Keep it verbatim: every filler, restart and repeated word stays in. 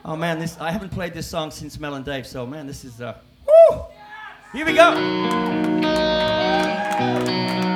Oh man, this I haven't played this song since Mel and Dave, so man, this is uh woo! Here we go.